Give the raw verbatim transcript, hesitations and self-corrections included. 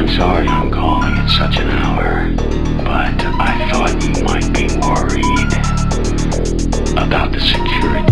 sorry I'm calling at such an hour, but I thought you might be worried about the security